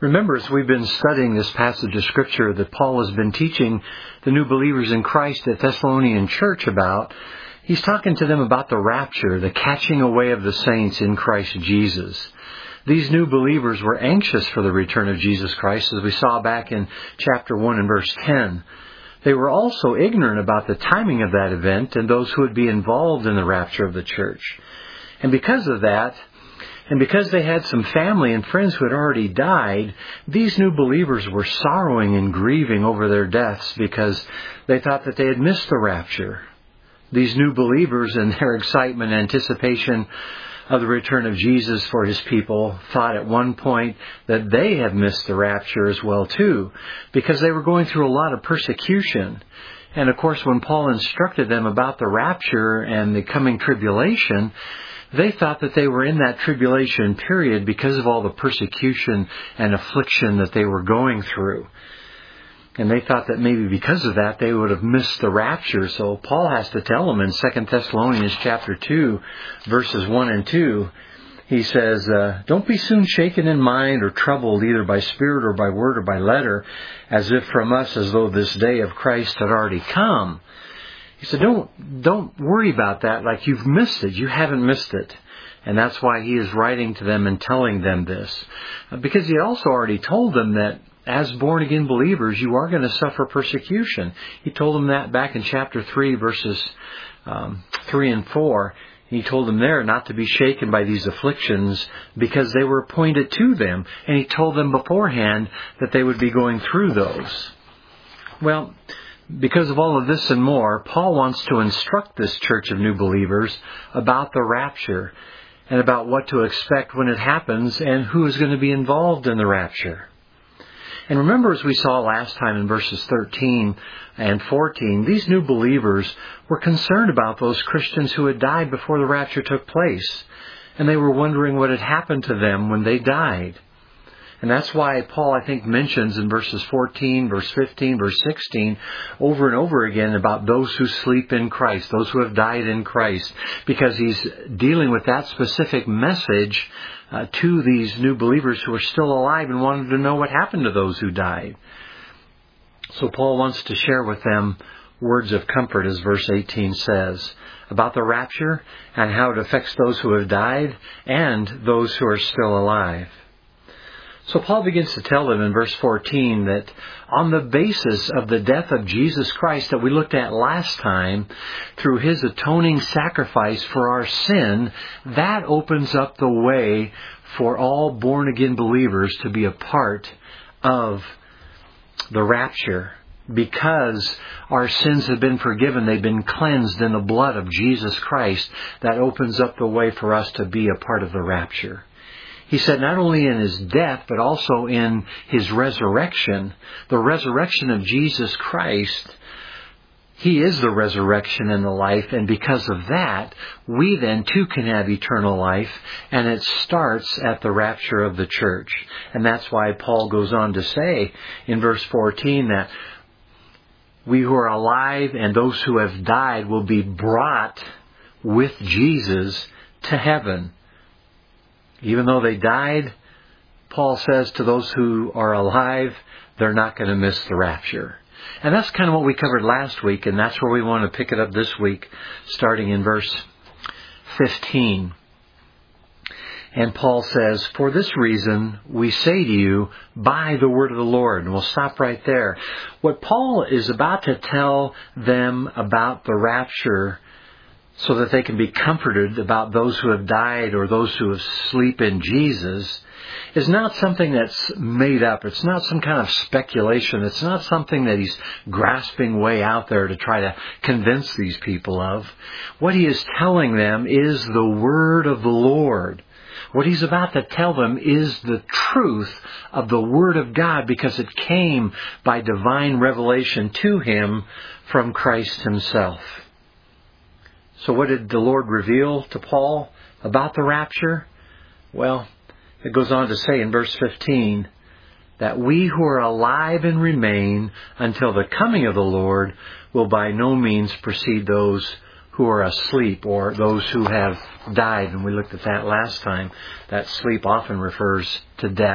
Remember, as we've been studying this passage of Scripture that Paul has been teaching the new believers in Christ at Thessalonian church about, he's talking to them about the rapture, the catching away of the saints in Christ Jesus. These new believers were anxious for the return of Jesus Christ, as we saw back in chapter 1 and verse 10. They were also ignorant about the timing of that event and those who would be involved in the rapture of the church. And because of that, and because they had some family and friends who had already died, these new believers were sorrowing and grieving over their deaths because they thought that they had missed the rapture. These new believers, in their excitement and anticipation of the return of Jesus for His people, thought at one point that they had missed the rapture as well too, because they were going through a lot of persecution. And of course, when Paul instructed them about the rapture and the coming tribulation, they thought that they were in that tribulation period because of all the persecution and affliction that they were going through. And they thought that maybe because of that they would have missed the rapture. So Paul has to tell them in 2 Thessalonians chapter 2, verses 1 and 2, he says, "Don't be soon shaken in mind or troubled either by spirit or by word or by letter, as if from us as though this day of Christ had already come." He said, don't worry about that like you've missed it. You haven't missed it. And that's why he is writing to them and telling them this. Because he also already told them that as born-again believers, you are going to suffer persecution. He told them that back in chapter 3, verses 3 and 4. He told them there not to be shaken by these afflictions because they were appointed to them. And he told them beforehand that they would be going through those. Well, because of all of this and more, Paul wants to instruct this church of new believers about the rapture and about what to expect when it happens and who is going to be involved in the rapture. And remember, as we saw last time in verses 13 and 14, these new believers were concerned about those Christians who had died before the rapture took place. And they were wondering what had happened to them when they died. And that's why Paul, I think, mentions in verses 14, verse 15, verse 16, over and over again about those who sleep in Christ, those who have died in Christ, because he's dealing with that specific message to these new believers who are still alive and wanted to know what happened to those who died. So Paul wants to share with them words of comfort, as verse 18 says, about the rapture and how it affects those who have died and those who are still alive. So Paul begins to tell them in verse 14 that on the basis of the death of Jesus Christ that we looked at last time, through His atoning sacrifice for our sin, that opens up the way for all born-again believers to be a part of the rapture. Because our sins have been forgiven, they've been cleansed in the blood of Jesus Christ, that opens up the way for us to be a part of the rapture. He said not only in His death, but also in His resurrection. The resurrection of Jesus Christ, He is the resurrection and the life. And because of that, we then too can have eternal life. And it starts at the rapture of the church. And that's why Paul goes on to say in verse 14 that we who are alive and those who have died will be brought with Jesus to heaven. Even though they died, Paul says to those who are alive, they're not going to miss the rapture. And that's kind of what we covered last week, and that's where we want to pick it up this week, starting in verse 15. And Paul says, "For this reason we say to you by the word of the Lord." And we'll stop right there. What Paul is about to tell them about the rapture, so that they can be comforted about those who have died or those who sleep in Jesus, is not something that's made up. It's not some kind of speculation. It's not something that he's grasping way out there to try to convince these people of. What he is telling them is the word of the Lord. What he's about to tell them is the truth of the Word of God, because it came by divine revelation to him from Christ Himself. So what did the Lord reveal to Paul about the rapture? Well, it goes on to say in verse 15 that we who are alive and remain until the coming of the Lord will by no means precede those who are asleep or those who have died. And we looked at that last time. That sleep often refers to death.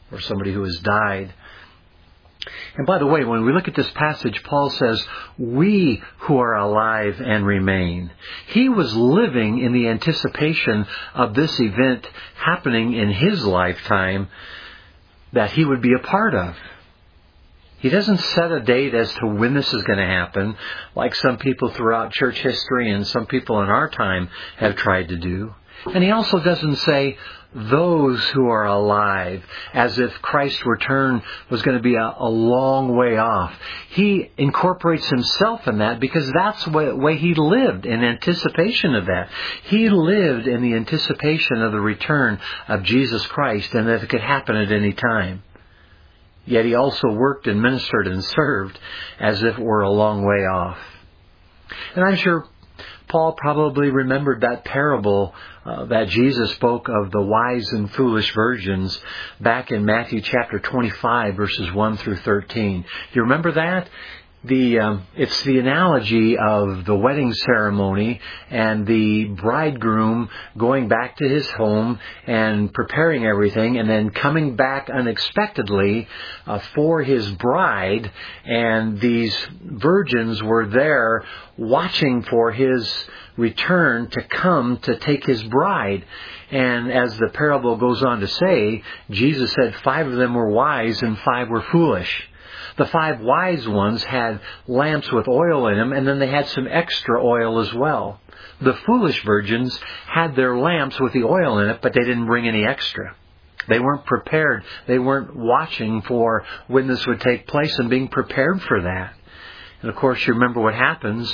or somebody who has died. And by the way, when we look at this passage, Paul says, we who are alive and remain. He was living in the anticipation of this event happening in his lifetime that he would be a part of. He doesn't set a date as to when this is going to happen, like some people throughout church history and some people in our time have tried to do. And he also doesn't say those who are alive, as if Christ's return was going to be a long way off. He incorporates himself in that because that's the way he lived, in anticipation of that. He lived in the anticipation of the return of Jesus Christ and that it could happen at any time. Yet he also worked and ministered and served as if it were a long way off. And I'm sure Paul probably remembered that parable that Jesus spoke of the wise and foolish virgins back in Matthew chapter 25, verses 1 through 13. Do you remember that? It's the analogy of the wedding ceremony and the bridegroom going back to his home and preparing everything and then coming back unexpectedly for his bride. And these virgins were there watching for his return to come to take his bride. And as the parable goes on to say, Jesus said 5 of them were wise and 5 were foolish. The 5 wise ones had lamps with oil in them, and then they had some extra oil as well. The foolish virgins had their lamps with the oil in it, but they didn't bring any extra. They weren't prepared. They weren't watching for when this would take place and being prepared for that. And of course, you remember what happens.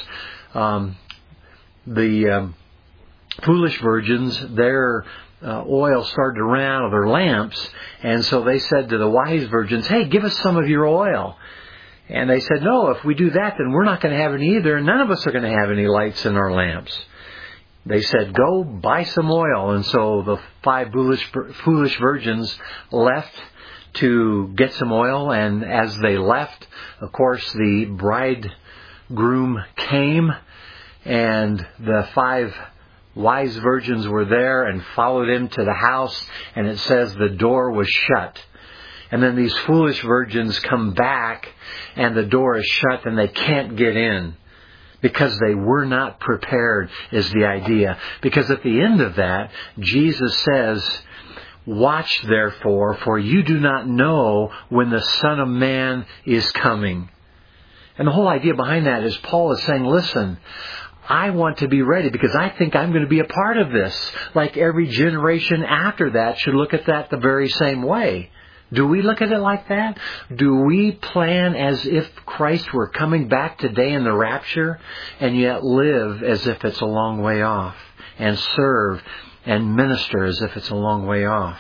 The foolish virgins, their oil started to run out of their lamps, and so they said to the wise virgins, hey, give us some of your oil. And they said, no, if we do that, then we're not going to have any either, and none of us are going to have any lights in our lamps. They said, go buy some oil. And so the 5 foolish virgins left to get some oil, and as they left, of course, the bridegroom came, and the 5 wise virgins were there and followed him to the house, and it says the door was shut. And then these foolish virgins come back, and the door is shut, and they can't get in because they were not prepared, is the idea. Because at the end of that, Jesus says, watch therefore, for you do not know when the Son of Man is coming. And the whole idea behind that is Paul is saying, listen, I want to be ready because I think I'm going to be a part of this. Like every generation after that should look at that the very same way. Do we look at it like that? Do we plan as if Christ were coming back today in the rapture and yet live as if it's a long way off and serve and minister as if it's a long way off?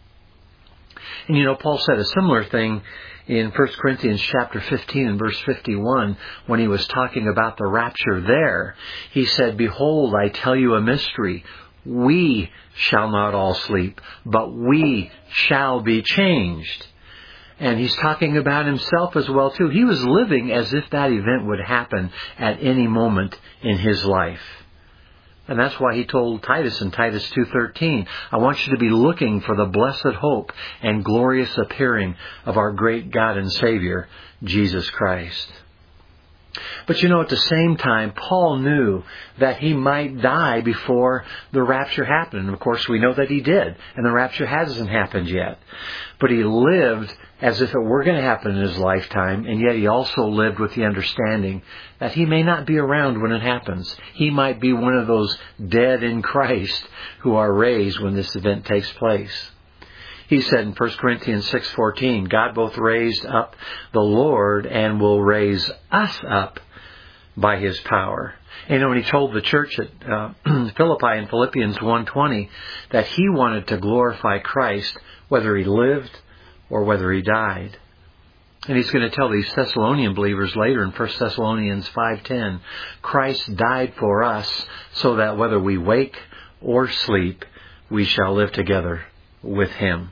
And you know, Paul said a similar thing in 1 Corinthians chapter 15 and verse 51, when he was talking about the rapture there, he said, behold, I tell you a mystery. We shall not all sleep, but we shall be changed. And he's talking about himself as well, too. He was living as if that event would happen at any moment in his life. And that's why he told Titus in Titus 2:13, I want you to be looking for the blessed hope and glorious appearing of our great God and Savior, Jesus Christ. But you know, at the same time, Paul knew that he might die before the rapture happened. And of course, we know that he did, and the rapture hasn't happened yet. But he lived as if it were going to happen in his lifetime, and yet he also lived with the understanding that he may not be around when it happens. He might be one of those dead in Christ who are raised when this event takes place. He said in 1 Corinthians 6:14, God both raised up the Lord and will raise us up by His power. And when He told the church at Philippi in Philippians 1:20 that He wanted to glorify Christ whether He lived or whether He died. And He's going to tell these Thessalonian believers later in 1 Thessalonians 5:10, Christ died for us so that whether we wake or sleep, we shall live together with Him.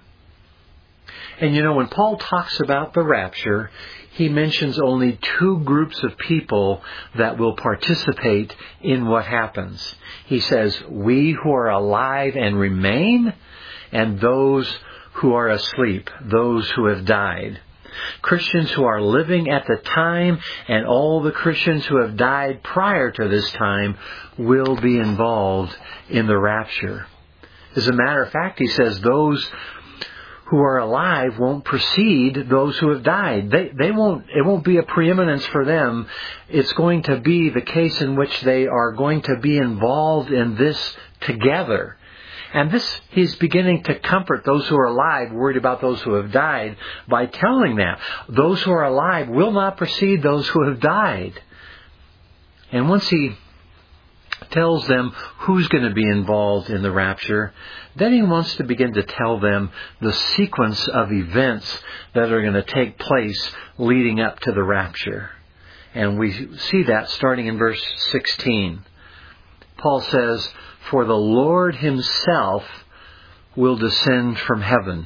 And you know, when Paul talks about the rapture, he mentions only 2 groups of people that will participate in what happens. He says, we who are alive and remain, and those who are asleep, those who have died. Christians who are living at the time and all the Christians who have died prior to this time will be involved in the rapture. As a matter of fact, he says those who are alive won't precede those who have died. It won't be a preeminence for them. It's going to be the case in which they are going to be involved in this together. And this, he's beginning to comfort those who are alive, worried about those who have died, by telling them, those who are alive will not precede those who have died. And once he tells them who's going to be involved in the rapture, then he wants to begin to tell them the sequence of events that are going to take place leading up to the rapture. And we see that starting in verse 16. Paul says, "For the Lord himself will descend from heaven."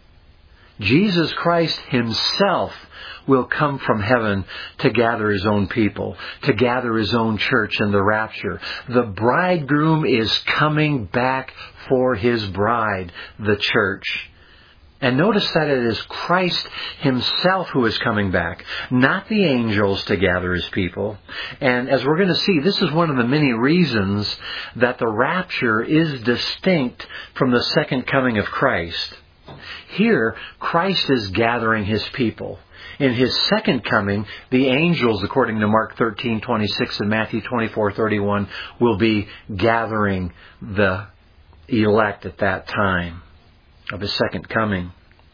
Jesus Christ himself will come from heaven to gather his own people, to gather his own church in the rapture. The bridegroom is coming back for his bride, the church. And notice that it is Christ himself who is coming back, not the angels to gather his people. And as we're going to see, this is one of the many reasons that the rapture is distinct from the second coming of Christ. Here, Christ is gathering his people. In his second coming, the angels, according to Mark 13:26 and Matthew 24:31, will be gathering the elect at that time of his second coming.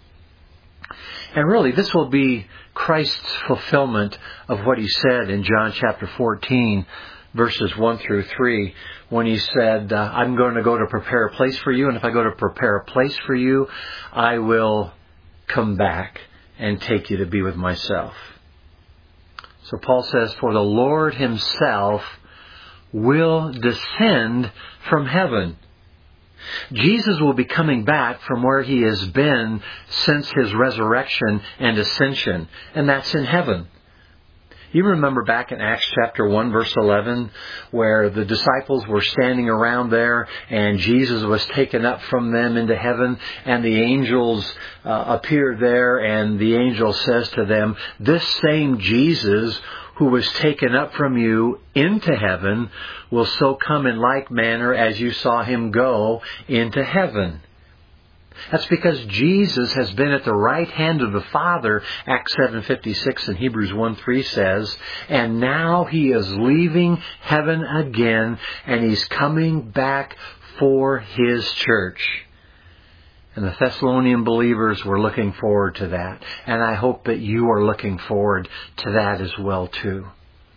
And really, this will be Christ's fulfillment of what he said in John chapter 14, verses 1 through 3, when he said, I'm going to go to prepare a place for you, and if I go to prepare a place for you, I will come back and take you to be with myself. So Paul says, for the Lord himself will descend from heaven. Jesus will be coming back from where he has been since his resurrection and ascension, and that's in heaven. You remember back in Acts chapter 1, verse 11, where the disciples were standing around there and Jesus was taken up from them into heaven, and the angels appeared there, and the angel says to them, this same Jesus who was taken up from you into heaven will so come in like manner as you saw him go into heaven. That's because Jesus has been at the right hand of the Father, Acts 7:56 and Hebrews 1:3 says, and now he is leaving heaven again, and he's coming back for his church. And the Thessalonian believers were looking forward to that. And I hope that you are looking forward to that as well too.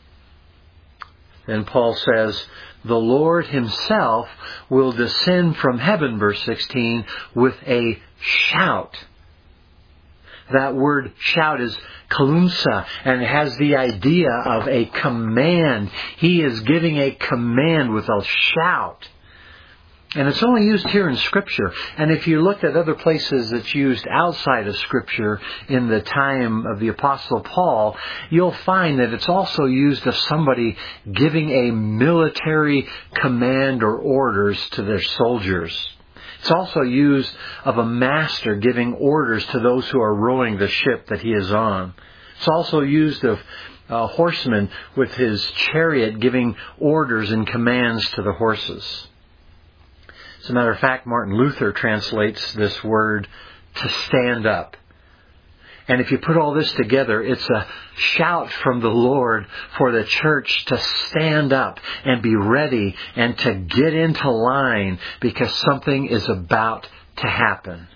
Then Paul says, the Lord himself will descend from heaven, verse 16, with a shout. That word shout is kalumsa, and it has the idea of a command. He is giving a command with a shout. And it's only used here in Scripture. And if you look at other places that's used outside of Scripture in the time of the Apostle Paul, you'll find that it's also used of somebody giving a military command or orders to their soldiers. It's also used of a master giving orders to those who are rowing the ship that he is on. It's also used of a horseman with his chariot giving orders and commands to the horses. As a matter of fact, Martin Luther translates this word to stand up. And if you put all this together, it's a shout from the Lord for the church to stand up and be ready and to get into line because something is about to happen.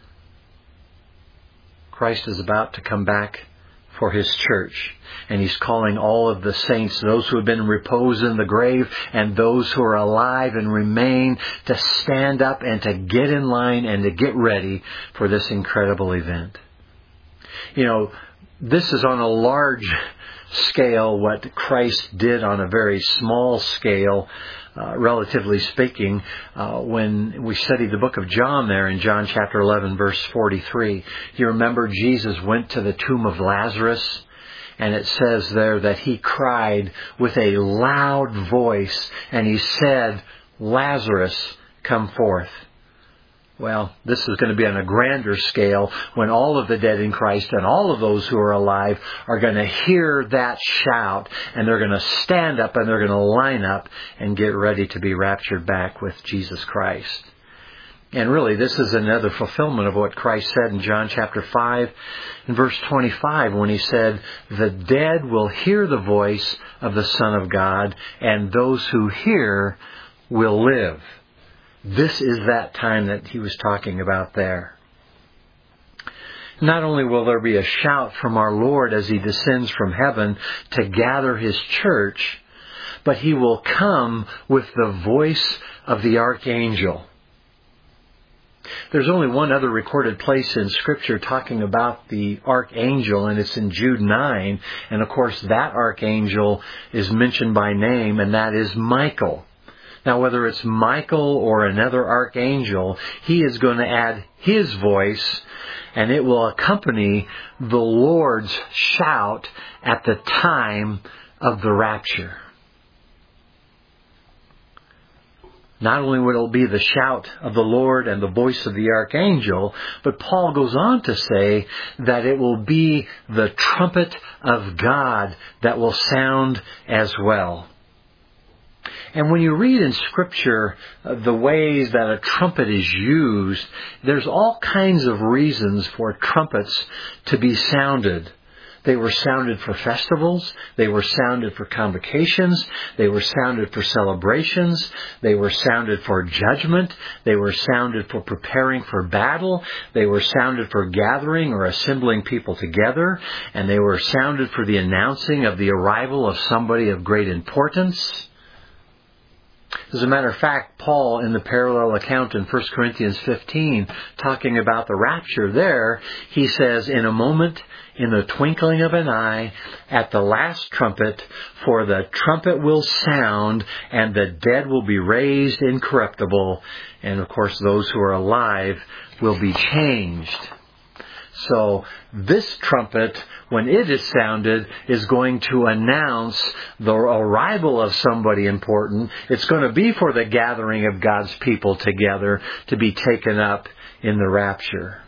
Christ is about to come back for his church. And he's calling all of the saints, those who have been reposed in the grave and those who are alive and remain, to stand up and to get in line and to get ready for this incredible event. You know, this is on a large scale what Christ did on a very small scale, relatively speaking, when we studied the book of John there in John chapter 11, verse 43. You remember Jesus went to the tomb of Lazarus, and it says there that he cried with a loud voice, and he said, Lazarus, come forth. Well, this is going to be on a grander scale when all of the dead in Christ and all of those who are alive are going to hear that shout, and they're going to stand up and they're going to line up and get ready to be raptured back with Jesus Christ. And really, this is another fulfillment of what Christ said in John chapter 5 and verse 25 when He said, "The dead will hear the voice of the Son of God, and those who hear will live." This is that time that He was talking about there. Not only will there be a shout from our Lord as He descends from heaven to gather His church, but He will come with the voice of the archangel. There's only one other recorded place in Scripture talking about the archangel, and it's in Jude 9. And of course, that archangel is mentioned by name, and that is Michael. Now, whether it's Michael or another archangel, he is going to add his voice, and it will accompany the Lord's shout at the time of the rapture. Not only will it be the shout of the Lord and the voice of the archangel, but Paul goes on to say that it will be the trumpet of God that will sound as well. And when you read in Scripture the ways that a trumpet is used, there's all kinds of reasons for trumpets to be sounded. They were sounded for festivals. They were sounded for convocations. They were sounded for celebrations. They were sounded for judgment. They were sounded for preparing for battle. They were sounded for gathering or assembling people together. And they were sounded for the announcing of the arrival of somebody of great importance. As a matter of fact, Paul, in the parallel account in 1 Corinthians 15, talking about the rapture there, he says, "In a moment, in the twinkling of an eye, at the last trumpet, for the trumpet will sound, and the dead will be raised incorruptible, and of course those who are alive will be changed." So this trumpet, when it is sounded, is going to announce the arrival of somebody important. It's going to be for the gathering of God's people together to be taken up in the rapture.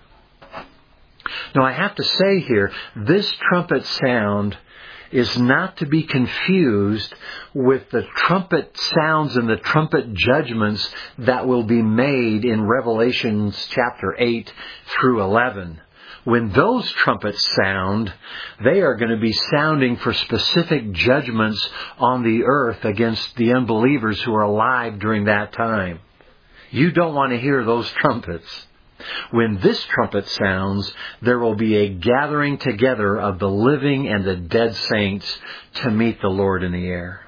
Now, I have to say here, this trumpet sound is not to be confused with the trumpet sounds and the trumpet judgments that will be made in Revelation chapter 8 through 11. When those trumpets sound, they are going to be sounding for specific judgments on the earth against the unbelievers who are alive during that time. You don't want to hear those trumpets. When this trumpet sounds, there will be a gathering together of the living and the dead saints to meet the Lord in the air.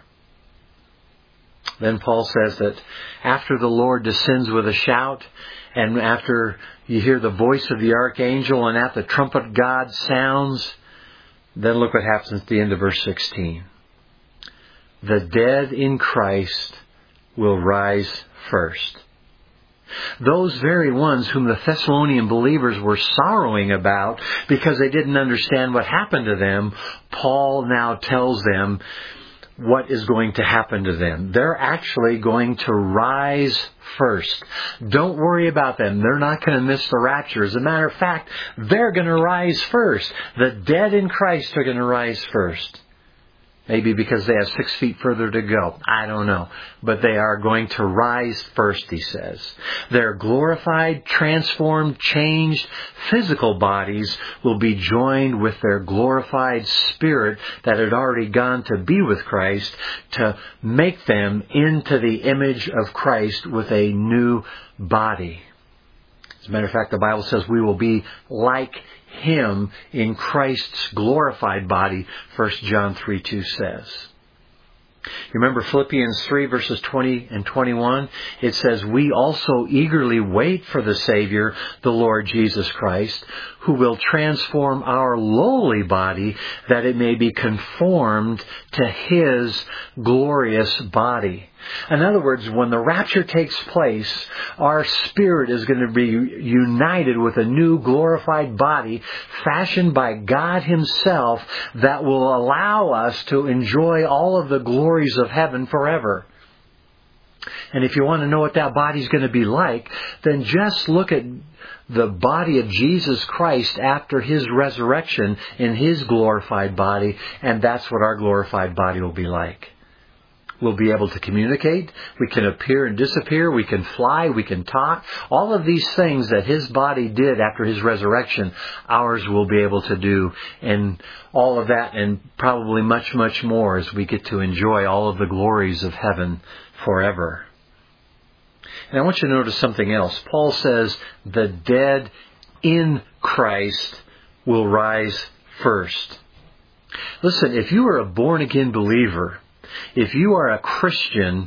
Then Paul says that after the Lord descends with a shout, and after you hear the voice of the archangel, and after the trumpet of God sounds, then look what happens at the end of verse 16. The dead in Christ will rise first. Those very ones whom the Thessalonian believers were sorrowing about because they didn't understand what happened to them, Paul now tells them what is going to happen to them. They're actually going to rise first. Don't worry about them. They're not going to miss the rapture. As a matter of fact, they're going to rise first. The dead in Christ are going to rise first. Maybe because they have 6 feet further to go. I don't know. But they are going to rise first, he says. Their glorified, transformed, changed physical bodies will be joined with their glorified spirit that had already gone to be with Christ to make them into the image of Christ with a new body. As a matter of fact, the Bible says we will be like Him in Christ's glorified body, 1 John 3:2 says. You remember Philippians 3 verses 20 and 21? It says, "We also eagerly wait for the Savior, the Lord Jesus Christ, who will transform our lowly body that it may be conformed to His glorious body." In other words, when the rapture takes place, our spirit is going to be united with a new glorified body fashioned by God Himself that will allow us to enjoy all of the glories of heaven forever. And if you want to know what that body's going to be like, then just look at the body of Jesus Christ after His resurrection in His glorified body, and that's what our glorified body will be like. We'll be able to communicate, we can appear and disappear, we can fly, we can talk. All of these things that His body did after His resurrection, ours will be able to do. And all of that and probably much, much more as we get to enjoy all of the glories of heaven forever. And I want you to notice something else. Paul says the dead in Christ will rise first. Listen, if you are a born-again believer, if you are a Christian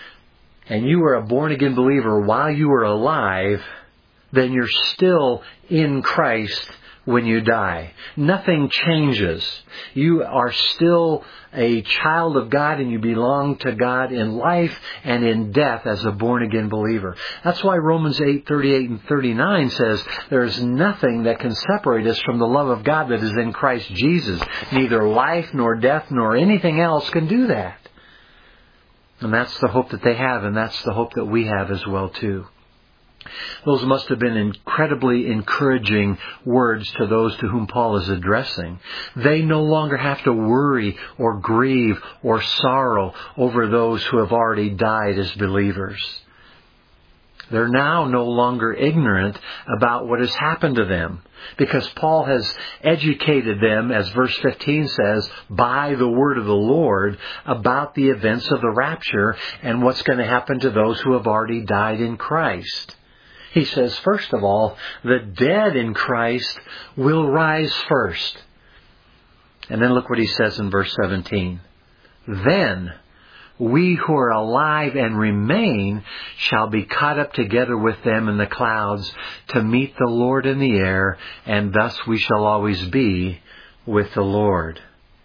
and you are a born-again believer while you are alive, then you're still in Christ when you die. Nothing changes. You are still a child of God and you belong to God in life and in death as a born-again believer. That's why Romans 8:38 and 39 says, there is nothing that can separate us from the love of God that is in Christ Jesus. Neither life nor death nor anything else can do that. And that's the hope that they have, and that's the hope that we have as well too. Those must have been incredibly encouraging words to those to whom Paul is addressing. They no longer have to worry or grieve or sorrow over those who have already died as believers. They're now no longer ignorant about what has happened to them, because Paul has educated them, as verse 15 says, by the word of the Lord about the events of the rapture and what's going to happen to those who have already died in Christ. He says, first of all, the dead in Christ will rise first. And then look what he says in verse 17. Then we who are alive and remain shall be caught up together with them in the clouds to meet the Lord in the air, and thus we shall always be with the Lord.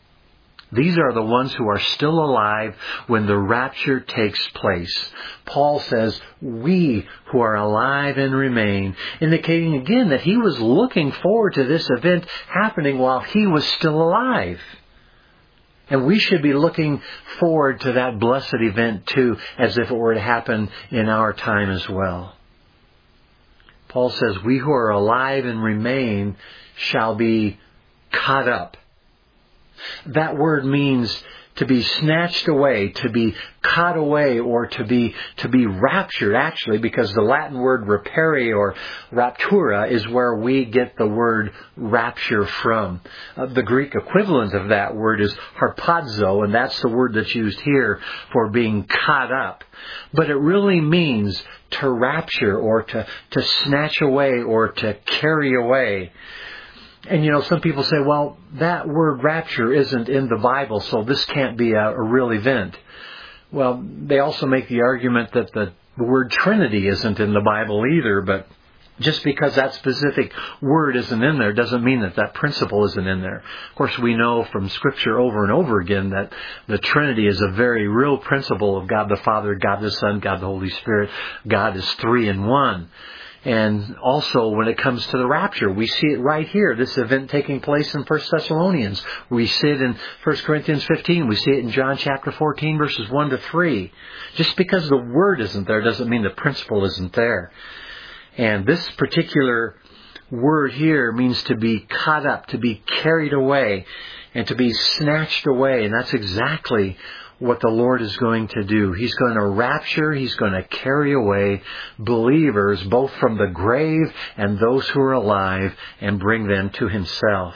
These are the ones who are still alive when the rapture takes place. Paul says, we who are alive and remain, indicating again that he was looking forward to this event happening while he was still alive. And we should be looking forward to that blessed event too, as if it were to happen in our time as well. Paul says, we who are alive and remain shall be caught up. That word means to be snatched away, to be caught away, or to be raptured, actually, because the Latin word rapere or raptura is where we get the word rapture from. The Greek equivalent of that word is harpazo, and that's the word that's used here for being caught up. But it really means to rapture or to snatch away or to carry away. And some people say, well, that word rapture isn't in the Bible, so this can't be a real event. Well, they also make the argument that the word Trinity isn't in the Bible either, but just because that specific word isn't in there doesn't mean that principle isn't in there. Of course, we know from Scripture over and over again that the Trinity is a very real principle of God the Father, God the Son, God the Holy Spirit. God is three in one. And also when it comes to the rapture, we see it right here, this event taking place in 1 Thessalonians. We see it in 1 Corinthians 15. We see it in John chapter 14, verses 1 to 3. Just because the word isn't there doesn't mean the principle isn't there. And this particular word here means to be caught up, to be carried away, and to be snatched away. And that's exactly what the Lord is going to do. He's going to rapture, He's going to carry away believers, both from the grave and those who are alive, and bring them to Himself.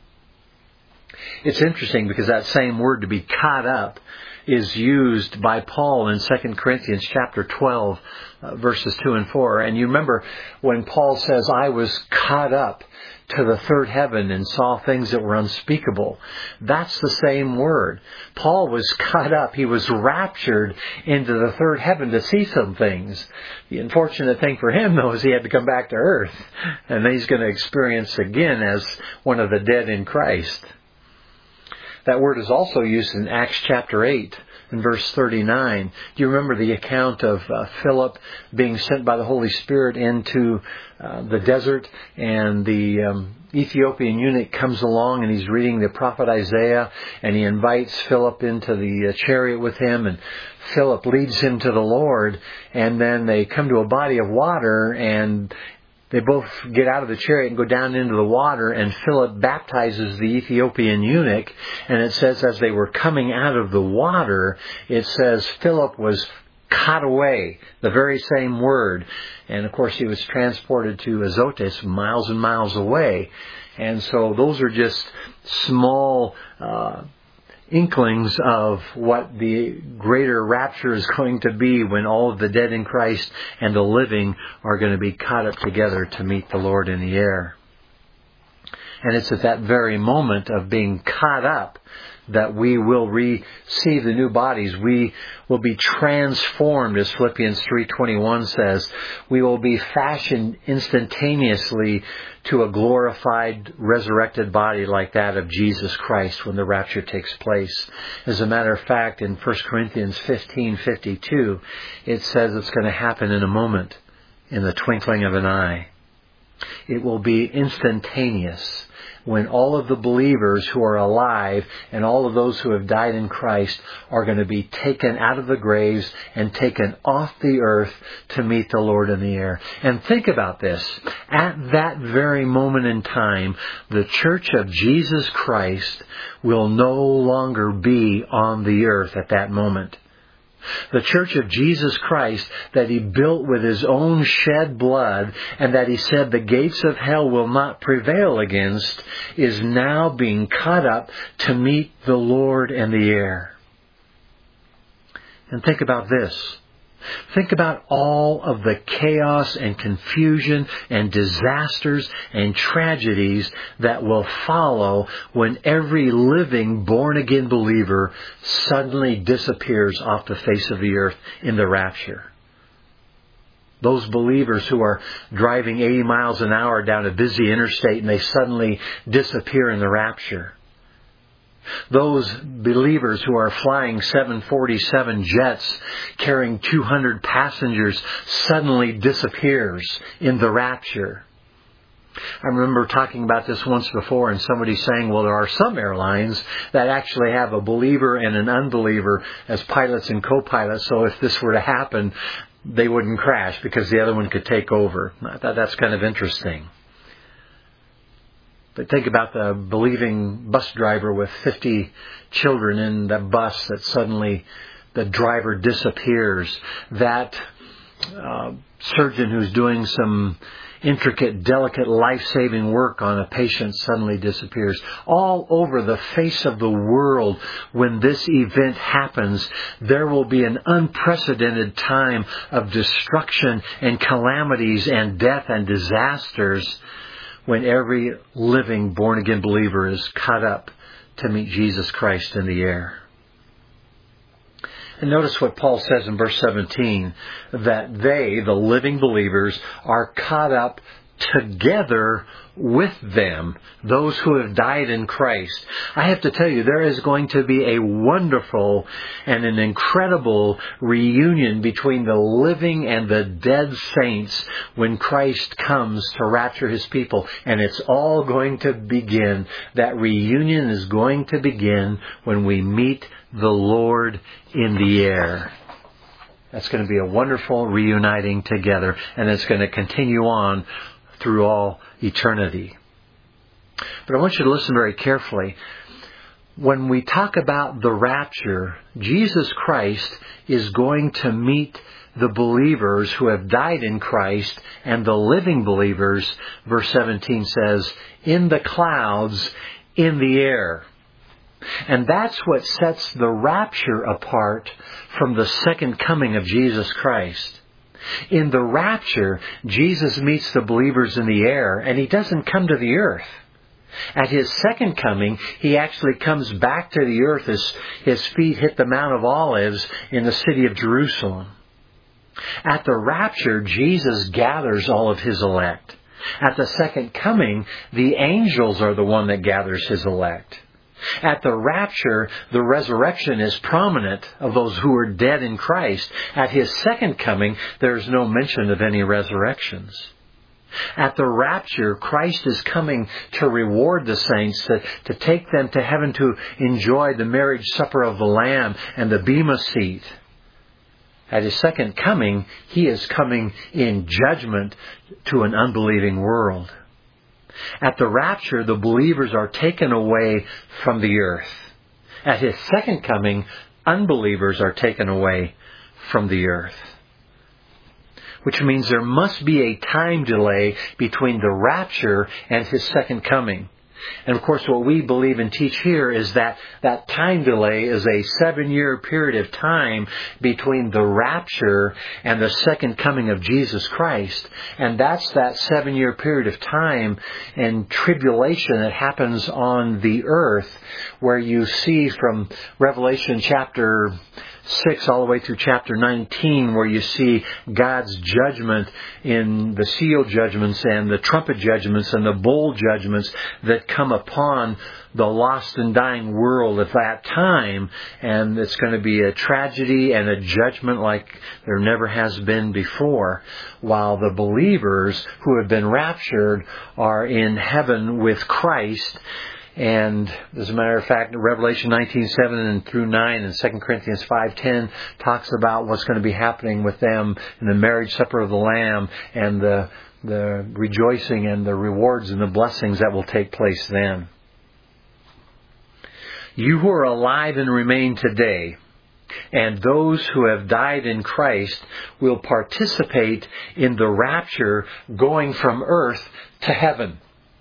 It's interesting because that same word, to be caught up, is used by Paul in 2 Corinthians chapter 12, verses 2 and 4. And you remember when Paul says, I was caught up to the third heaven and saw things that were unspeakable. That's the same word. Paul was caught up. He was raptured into the third heaven to see some things. The unfortunate thing for him, though, is he had to come back to earth. And then he's going to experience again as one of the dead in Christ. That word is also used in Acts chapter 8. in verse 39. Do you remember the account of Philip being sent by the Holy Spirit into the desert, and the Ethiopian eunuch comes along and he's reading the prophet Isaiah, and he invites Philip into the chariot with him, and Philip leads him to the Lord, and then they come to a body of water, and they both get out of the chariot and go down into the water, and Philip baptizes the Ethiopian eunuch. And it says as they were coming out of the water, it says Philip was caught away, the very same word. And of course he was transported to Azotus, miles and miles away. And so those are just small inklings of what the greater rapture is going to be, when all of the dead in Christ and the living are going to be caught up together to meet the Lord in the air. And it's at that very moment of being caught up that we will receive the new bodies. We will be transformed, as Philippians 3:21 says. We will be fashioned instantaneously to a glorified, resurrected body like that of Jesus Christ when the rapture takes place. As a matter of fact, in 1 Corinthians 15:52, it says it's going to happen in a moment, in the twinkling of an eye. It will be instantaneous, when all of the believers who are alive and all of those who have died in Christ are going to be taken out of the graves and taken off the earth to meet the Lord in the air. And think about this. At that very moment in time, the church of Jesus Christ will no longer be on the earth at that moment. The church of Jesus Christ that He built with His own shed blood, and that He said the gates of hell will not prevail against, is now being caught up to meet the Lord in the air. And think about this. Think about all of the chaos and confusion and disasters and tragedies that will follow when every living born-again believer suddenly disappears off the face of the earth in the rapture. Those believers who are driving 80 miles an hour down a busy interstate and they suddenly disappear in the rapture. Those believers who are flying 747 jets carrying 200 passengers suddenly disappears in the rapture. I remember talking about this once before, and somebody saying, well, there are some airlines that actually have a believer and an unbeliever as pilots and co-pilots, so if this were to happen, they wouldn't crash because the other one could take over. I thought that's kind of interesting. But think about the believing bus driver with 50 children in the bus that suddenly the driver disappears. That surgeon who's doing some intricate, delicate, life-saving work on a patient suddenly disappears. All over the face of the world, when this event happens, there will be an unprecedented time of destruction and calamities and death and disasters, when every living born-again believer is caught up to meet Jesus Christ in the air. And notice what Paul says in verse 17, that they, the living believers, are caught up together with them, those who have died in Christ. I have to tell you, there is going to be a wonderful and an incredible reunion between the living and the dead saints when Christ comes to rapture His people. And it's all going to begin. That reunion is going to begin when we meet the Lord in the air. That's going to be a wonderful reuniting together, and it's going to continue on through all eternity. But I want you to listen very carefully. When we talk about the rapture, Jesus Christ is going to meet the believers who have died in Christ and the living believers, verse 17 says, in the clouds, in the air. And that's what sets the rapture apart from the second coming of Jesus Christ. In the rapture, Jesus meets the believers in the air, and He doesn't come to the earth. At His second coming, He actually comes back to the earth as His feet hit the Mount of Olives in the city of Jerusalem. At the rapture, Jesus gathers all of His elect. At the second coming, the angels are the one that gathers His elect. At the rapture, the resurrection is prominent of those who are dead in Christ. At His second coming, there is no mention of any resurrections. At the rapture, Christ is coming to reward the saints, to take them to heaven to enjoy the marriage supper of the Lamb and the bema seat. At His second coming, He is coming in judgment to an unbelieving world. At the rapture, the believers are taken away from the earth. At His second coming, unbelievers are taken away from the earth. Which means there must be a time delay between the rapture and His second coming. And of course, what we believe and teach here is that that time delay is a 7-year period of time between the rapture and the second coming of Jesus Christ. And that's that 7-year period of time and tribulation that happens on the earth, where you see from Revelation chapter 6 all the way through chapter 19, where you see God's judgment in the seal judgments and the trumpet judgments and the bowl judgments that come upon the lost and dying world at that time. And it's going to be a tragedy and a judgment like there never has been before, while the believers who have been raptured are in heaven with Christ. And as a matter of fact, Revelation 19:7 and through 9 and 2 Corinthians 5:10 talks about what's going to be happening with them in the marriage supper of the Lamb and the rejoicing and the rewards and the blessings that will take place then. You who are alive and remain today, and those who have died in Christ, will participate in the rapture going from earth to heaven.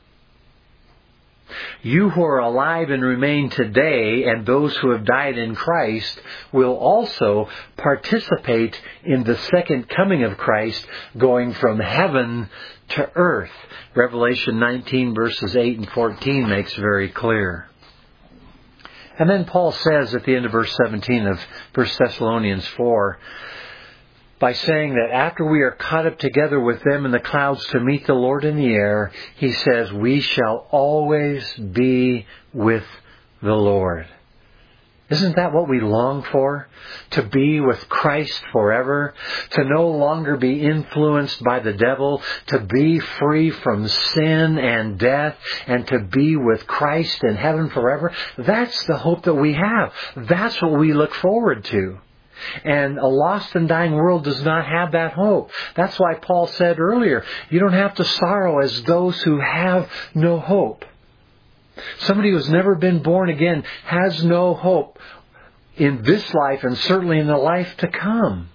You who are alive and remain today, and those who have died in Christ, will also participate in the second coming of Christ, going from heaven to earth. Revelation 19 verses 8 and 14 makes very clear. And then Paul says at the end of verse 17 of 1 Thessalonians 4, by saying that after we are caught up together with them in the clouds to meet the Lord in the air, he says, we shall always be with the Lord. Isn't that what we long for? To be with Christ forever? To no longer be influenced by the devil? To be free from sin and death? And to be with Christ in heaven forever? That's the hope that we have. That's what we look forward to. And a lost and dying world does not have that hope. That's why Paul said earlier, you don't have to sorrow as those who have no hope. Somebody who's never been born again has no hope in this life and certainly in the life to come.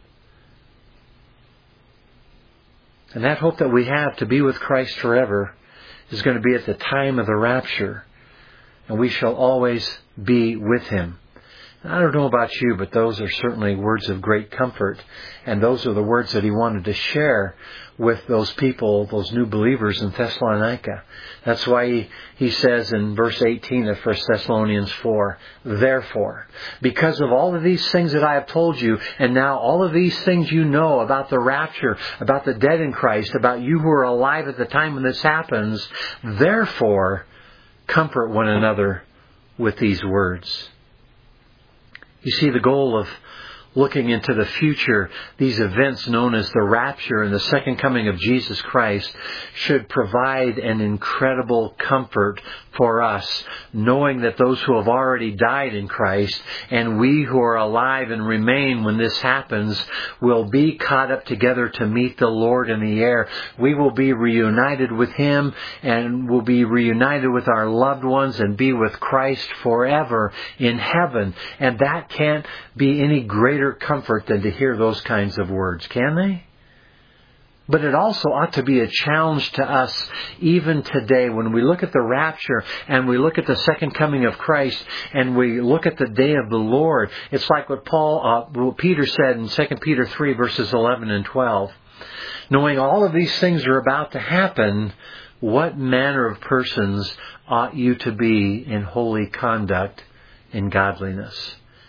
And that hope that we have to be with Christ forever is going to be at the time of the rapture. And we shall always be with Him. I don't know about you, but those are certainly words of great comfort. And those are the words that he wanted to share with those people, those new believers in Thessalonica. That's why he says in verse 18 of 1 Thessalonians 4, therefore, because of all of these things that I have told you, and now all of these things you know about the rapture, about the dead in Christ, about you who are alive at the time when this happens, therefore, comfort one another with these words. You see, the goal of looking into the future, these events known as the rapture and the second coming of Jesus Christ should provide an incredible comfort for us, knowing that those who have already died in Christ and we who are alive and remain when this happens will be caught up together to meet the Lord in the air. We will be reunited with Him and will be reunited with our loved ones and be with Christ forever in heaven. And that can't be any greater comfort than to hear those kinds of words, can they? But it also ought to be a challenge to us even today when we look at the rapture and we look at the second coming of Christ and we look at the day of the Lord. It's like what Peter said in 2 Peter 3 verses 11 and 12. Knowing all of these things are about to happen, what manner of persons ought you to be in holy conduct in godliness?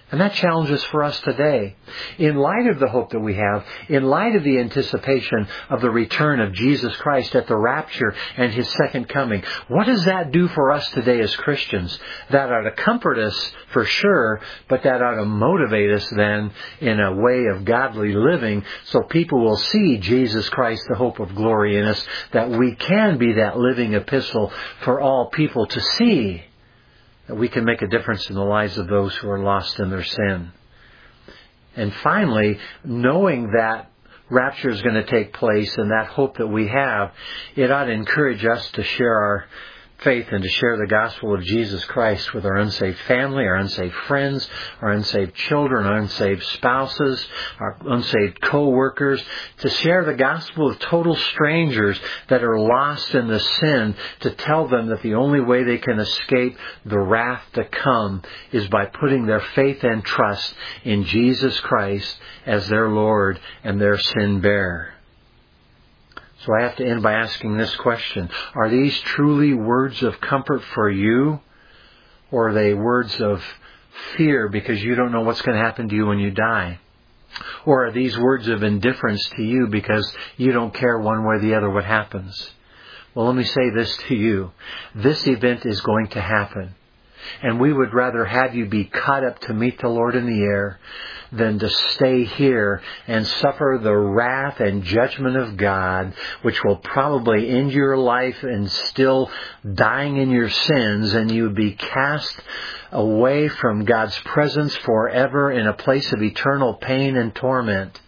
And that challenges for us today. In light of the hope that we have, in light of the anticipation of the return of Jesus Christ at the rapture and His second coming, what does that do for us today as Christians? That ought to comfort us for sure, but that ought to motivate us then in a way of godly living so people will see Jesus Christ, the hope of glory in us, that we can be that living epistle for all people to see. That we can make a difference in the lives of those who are lost in their sin. And finally, knowing that rapture is going to take place and that hope that we have, it ought to encourage us to share our faith and to share the gospel of Jesus Christ with our unsaved family, our unsaved friends, our unsaved children, our unsaved spouses, our unsaved co-workers, to share the gospel with total strangers that are lost in the sin, to tell them that the only way they can escape the wrath to come is by putting their faith and trust in Jesus Christ as their Lord and their sin bearer. So I have to end by asking this question. Are these truly words of comfort for you? Or are they words of fear because you don't know what's going to happen to you when you die? Or are these words of indifference to you because you don't care one way or the other what happens? Well, let me say this to you. This event is going to happen. And we would rather have you be caught up to meet the Lord in the air than to stay here and suffer the wrath and judgment of God, which will probably end your life and still dying in your sins, and you would be cast away from God's presence forever in a place of eternal pain and torment.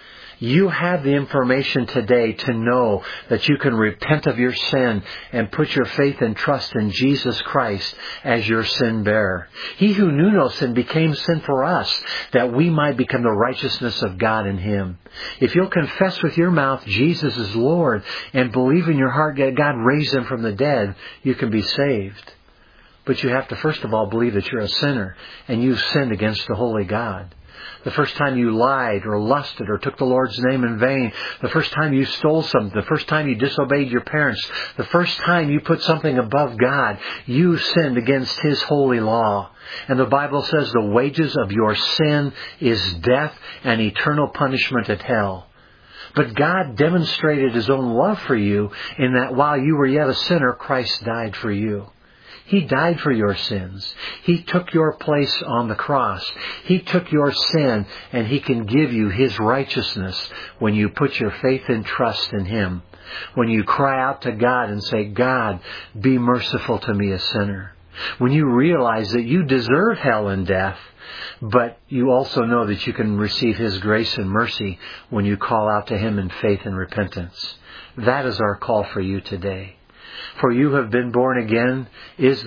You have the information today to know that you can repent of your sin and put your faith and trust in Jesus Christ as your sin bearer. He who knew no sin became sin for us, that we might become the righteousness of God in Him. If you'll confess with your mouth Jesus is Lord and believe in your heart that God raised Him from the dead, you can be saved. But you have to first of all believe that you're a sinner and you've sinned against the holy God. The first time you lied or lusted or took the Lord's name in vain, the first time you stole something, the first time you disobeyed your parents, the first time you put something above God, you sinned against His holy law. And the Bible says the wages of your sin is death and eternal punishment at hell. But God demonstrated His own love for you in that while you were yet a sinner, Christ died for you. He died for your sins. He took your place on the cross. He took your sin, and He can give you His righteousness when you put your faith and trust in Him. When you cry out to God and say, God, be merciful to me, a sinner. When you realize that you deserve hell and death, but you also know that you can receive His grace and mercy when you call out to Him in faith and repentance. That is our call for you today. For you have been born again. Is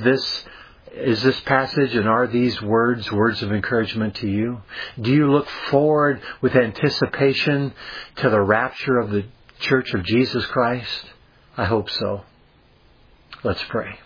this passage and are these words of encouragement to you? Do you look forward with anticipation to the rapture of the Church of Jesus Christ? I hope so. Let's pray.